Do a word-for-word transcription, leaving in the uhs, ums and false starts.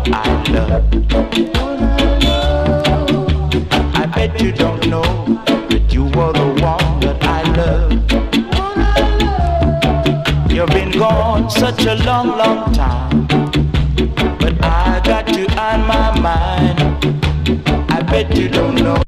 I love. I bet you don't know that you were the one that I love. You've been gone such a long, long time, but I got you on my mind. I bet you don't know.